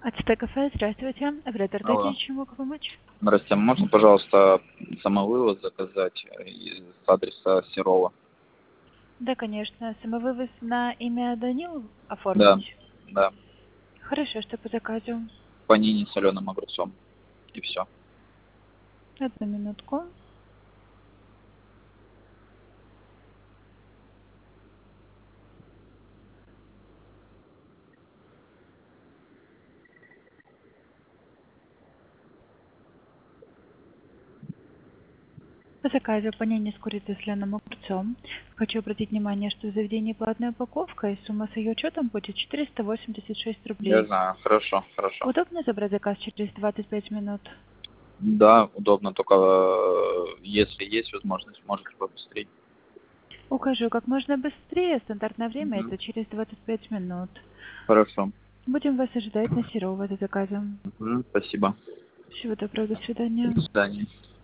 АЦТ кафе, здравствуйте. Оператор, дайте Алло. чем могу помочь? Здравствуйте. Можно, пожалуйста, самовывоз заказать с адреса Серова? Да, конечно. Самовывоз на имя Данил Да, оформить? да. Хорошо, что по заказу. Панини с соленым огурцом. И все. Одну минутку. По заказу панини с курицей и соленым огурцом. Хочу обратить внимание, что в заведении платная упаковка, и сумма с ее учетом будет 486 Я рублей. знаю. Хорошо, хорошо. Удобно забрать заказ через 25 минут? Да, удобно, только если есть возможность, можете побыстрее. Укажу как можно быстрее. Стандартное время Мгм. это через 25 минут. Хорошо. Будем вас ожидать на Серова за заказом. Спасибо. Всего доброго, до свидания. До свидания.